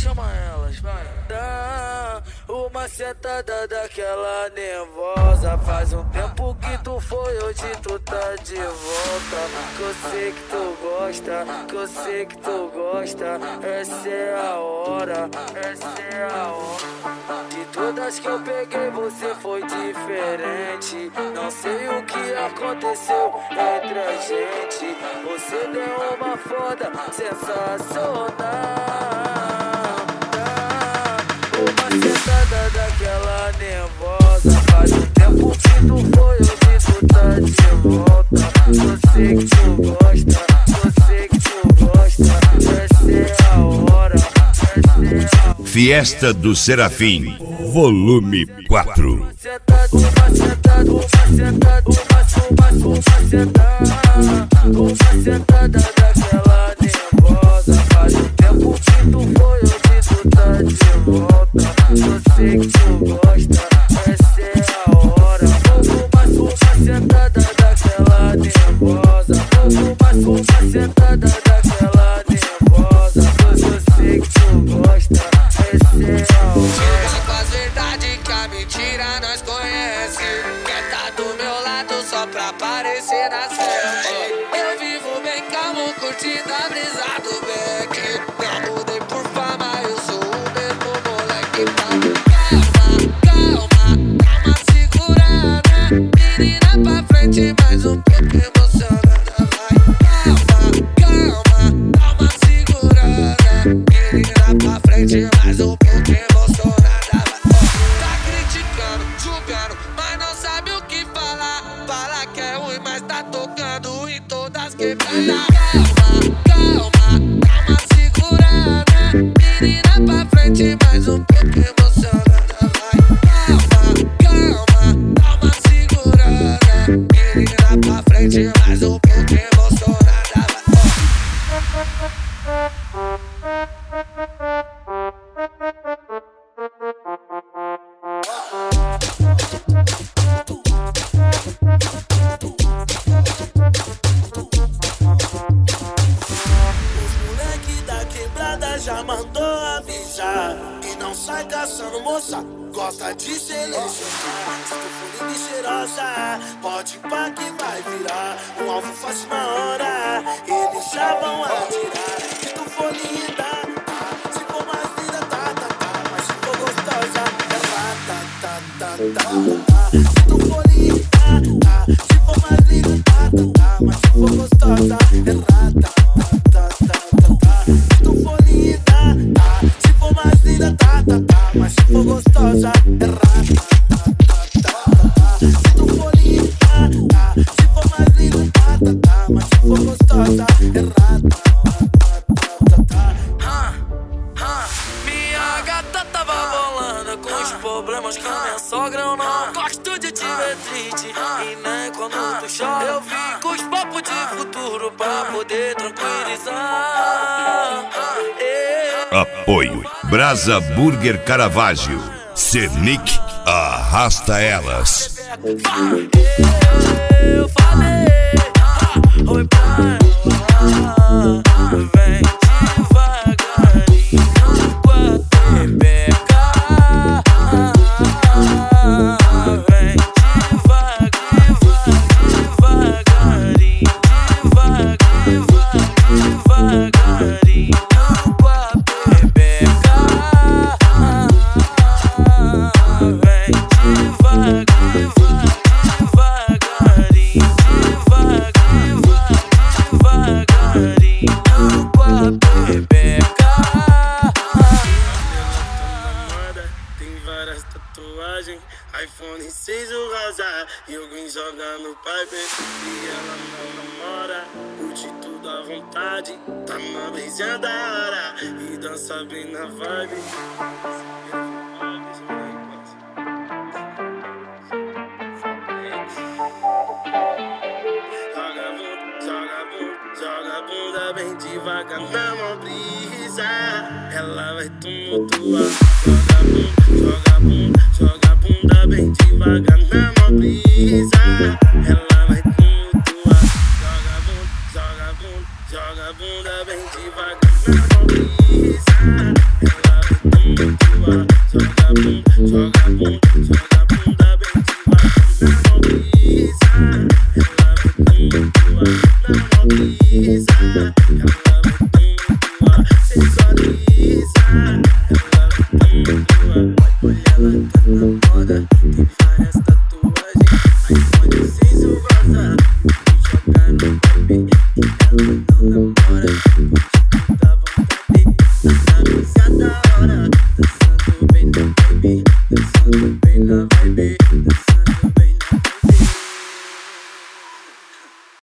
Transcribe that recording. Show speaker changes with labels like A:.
A: chama elas, vai. Dá uma sentada daquela nervosa. Faz um tempo que tu foi, hoje tu tá de volta. Que eu sei que tu gosta, que eu sei que tu gosta. Essa é a hora, essa é a hora. De todas que eu peguei, você foi diferente. Não sei o que aconteceu entre a gente. Você deu uma foda sensacional. Uma sentada daquela nervosa. Faz um tempo que tu foi, hoje tu tá de volta. Eu sei que tu gosta, eu sei que tu gosta. Essa é a hora, essa é a hora.
B: Fiesta do Serafim, volume 4.
A: Uma sentada daquela nervosa. Faz um tempo que tu foi, hoje tu tá de volta. Eu sei que tu gosta, essa é a hora. Uma sentada daquela nervosa. Uma sentada daquela nervosa. Eu sei que tu gosta, essa é a hora.
C: Chega com as verdades que a mentira nós conhece. Quer tá do meu lado só pra aparecer na selfie. Eu vivo bem calmo, curtindo a brisa do beck. Não mudei por fama, eu sou o mesmo moleque. Calma, segurada. Menina pra frente, mais um pouco emocionada. Vai, calma, segurada. Menina pra frente, mais um pouco emocionada. Tá criticando, julgando, mas não sabe o que falar. Fala que é ruim, mas tá tocando em todas quebradas. Calma, segurada. Menina pra frente, mais um pouco emocionada. Vai, calma, segurada. Menina pra frente, mais um pouco emocionada.
D: Já mandou avisar e não sai caçando moça, gosta de selecionar. Se tu for linda e cheirosa, pode ir pra que vai virar um alvo fácil na hora, eles já vão atirar. Se tu for linda, se for mais linda, mas se for gostosa, se tu for linda, se for mais linda, mas se for gostosa, mas se for gostosa, é rata. Se tu for linda, se for mais linda, mas se for gostosa, é rata.
A: Minha gata tava bolando com os problemas que a minha sogra. Eu não gosto de te ver triste e nem quando tu chora. Eu vim com os papos de futuro pra poder tranquilizar.
B: Apoio Brasa Burger Caravaggio. Cernic arrasta elas.
A: Eu falei, oi pra ela, vem devagarinho com a Rebeca. Vem devagarinho, devagarinho com a Rebeca. Vem devagarinho, devagarinho com a Rebeca.
D: Tem várias tatuagens, iPhone 6 o rosa, e alguém joga no pipe. E ela não namora, curte tudo à vontade, tá na brisa da hora e dança bem na vibe. Joga a bunda bem devagar na mão brisa, ela vai tumultuar. Joga a bunda bem devagar na mão brisa.